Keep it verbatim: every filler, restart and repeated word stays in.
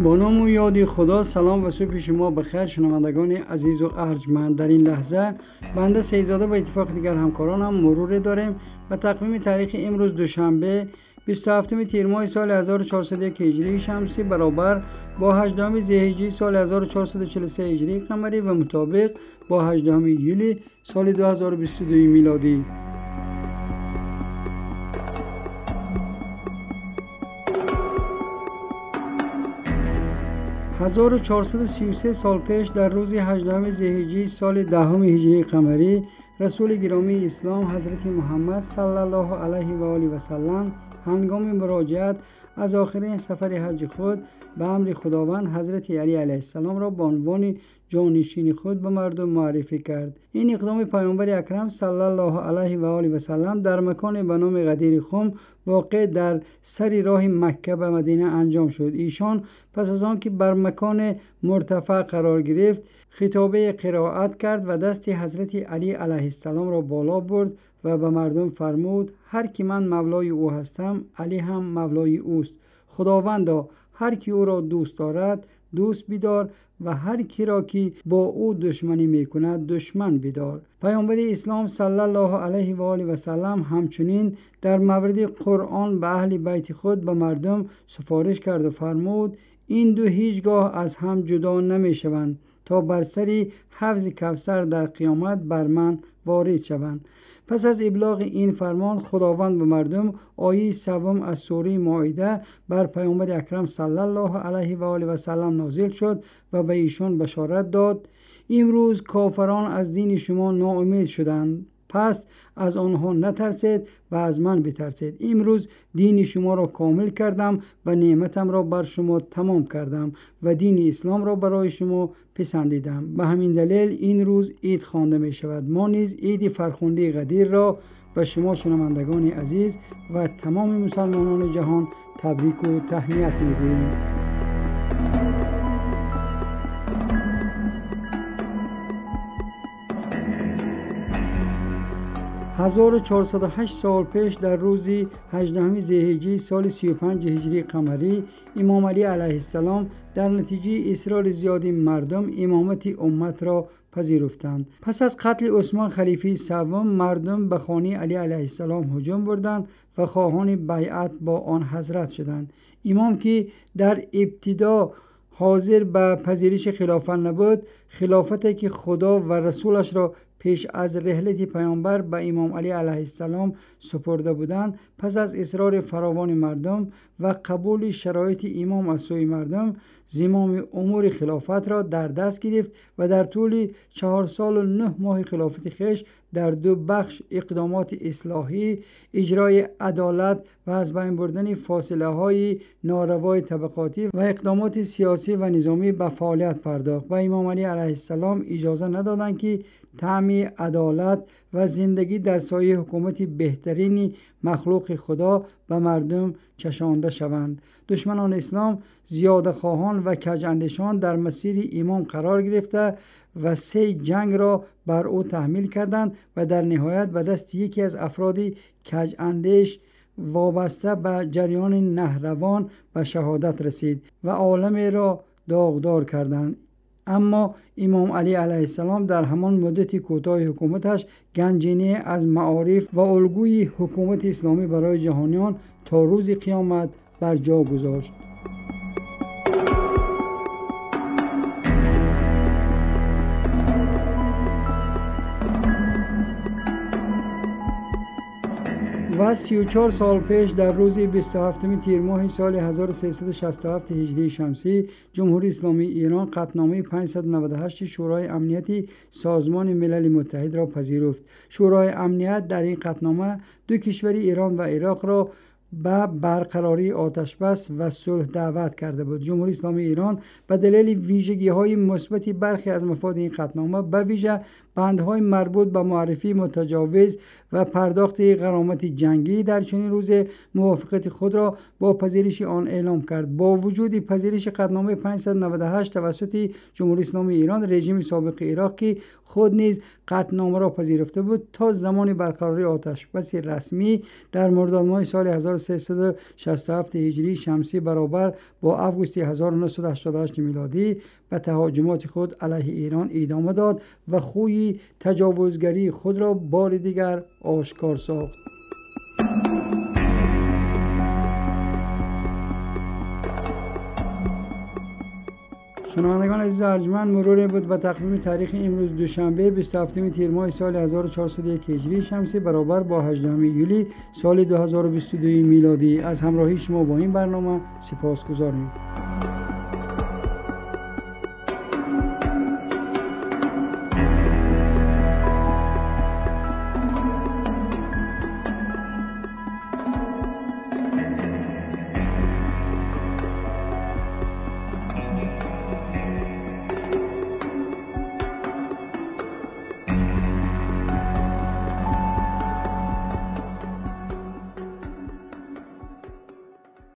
با نام و یاد خدا. سلام و صبح شما بخیر شنوندگان عزیز و ارجمند. در این لحظه بنده سیدزاده با اتفاق دیگر همکارانم مرور داریم به تقویم تاریخ امروز دوشنبه بیست و هفتم تیر ماه سال هزار و چهارصد و یک هجری شمسی برابر با هجدهم ذی‌حجه سال هزار و چهارصد و چهل و سه هجری قمری و مطابق با هجدهم یولی سال دو هزار و بیست و دو میلادی. هزار و چهارصد و سی و سه سال پیش در روز هجدهم ذی‌حجه سال دهم هجری قمری رسول گرامی اسلام حضرت محمد صلی الله علیه و آله و سلم هنگام مراجعت از آخرین سفر حج خود به امر خداوند حضرت علی علیه السلام را به عنوان جانشین خود به مردم معرفی کرد. این اقدام پیامبر اکرم صلی الله علیه و آله و سلم در مکان به نام غدیر خم واقع در سر راه مکه به مدینه انجام شد. ایشان پس از آن که بر مکان مرتفع قرار گرفت خطابه قرائت کرد و دست حضرت علی علیه السلام را بالا برد و به مردم فرمود: هر کی من مولای او هستم، علی هم مولای اوست. خداوندا هر کی او را دوست دارد دوست بدار و هر کی را که با او دشمنی میکند دشمن بدار. پیامبر اسلام صلی الله علیه و آله و سلم همچنین در مورد قرآن به اهل بیت خود به مردم سفارش کرد و فرمود: این دو هیچگاه از هم جدا نمیشوند تا بر سری حوض کوثر در قیامت بر من وارد شوند. پس از ابلاغ این فرمان خداوند به مردم آیه سوم از سوره مائده بر پیامبر اکرم صلی الله علیه و آله و سلم نازل شد و به ایشان بشارت داد: امروز کافران از دین شما ناامید شدند، پس از آنها نترسید و از من بترسید. امروز دین شما را کامل کردم و نعمتم را بر شما تمام کردم و دین اسلام را برای شما پسندیدم. به همین دلیل این روز عید خوانده می شود. ما نیز عید فرخنده غدیر را به شما شنوندگان عزیز و تمام مسلمانان جهان تبریک و تهنیت می گوییم. هزار و چهارصد و هشت سال پیش در روز هجدهم ذی‌حجه سال سی و پنج هجری قمری امام علی علیه السلام در نتیجه اصرار زیاد مردم امامت امت را پذیرفتند. پس از قتل عثمان خلیفه سوم مردم به خانه علی علیه السلام هجوم بردند و خواهان بیعت با آن حضرت شدند. امام که در ابتدا حاضر به پذیرش خلافت نبود، خلافتی که خدا و رسولش را پیش از رحلت پیامبر به امام علی علیه السلام سپرده بودند، پس از اصرار فراوان مردم و قبول شرایط امام از سوی مردم زمام امور خلافت را در دست گرفت و در طول چهار سال و نه ماه خلافت خویش در دو بخش اقدامات اصلاحی، اجرای عدالت و از بین بردن فاصله های ناروای طبقاتی و اقدامات سیاسی و نظامی به فعالیت پرداخت و امام علی علیه السلام اجازه ندادند که طعم عدالت و زندگی در سایه حکومت بهترین مخلوق خدا به مردم چشانده شوند. دشمنان اسلام، زیاده خواهان و کج‌اندیشان در مسیر امام قرار گرفته و سه جنگ را بر او تحمیل کردند و در نهایت به دست یکی از افراد کج‌اندیش وابسته به جریان نهروان به شهادت رسید و عالم را داغدار کردند. اما امام علی علیه السلام در همان مدت کوتاه حکومتش گنجینه از معارف و الگوی حکومت اسلامی برای جهانیان تا روز قیامت بر جا گذاشت. و سی و چهار سال پیش در روز بیست و هفتم تیر ماه سال هزار و سیصد و شصت و هفت هجری شمسی جمهوری اسلامی ایران قطعنامه پانصد و نود و هشت شورای امنیتی سازمان ملل متحد را پذیرفت. شورای امنیت در این قطعنامه دو کشور ایران و عراق را به برقراری آتش بس و صلح دعوت کرده بود. جمهوری اسلامی ایران به دلیل ویژگی‌های مثبت برخی از مفاد این قطعنامه به ویژه بندهای مربوط به معرفی متجاوز و پرداخت غرامت جنگی در چنین روز موافقت خود را با پذیرش آن اعلام کرد. با وجود پذیرش قطعنامه پانصد و نود و هشت توسط جمهوری اسلامی ایران، رژیم سابق عراق که خود نیز قطعنامه را پذیرفته بود، تا زمان برقراری آتش بس رسمی در مرداد ماه سال هزار و سیصد و شصت و هفت هجری شمسی برابر با آگوست هزار و نهصد و هشتاد و هشت میلادی به تهاجمات خود علیه ایران ادامه داد و خوی تجاوزگری خود را بار دیگر آشکار ساخت. شنوندگان عزیز ارجمند، مرور بود به تقویم تاریخ امروز دوشنبه بیست و هفتم تیر ماه سال هزار و چهارصد و یک هجری شمسی برابر با هجدهم یولی سال دو هزار و بیست و دو میلادی. از همراهی شما با این برنامه سپاسگزاریم.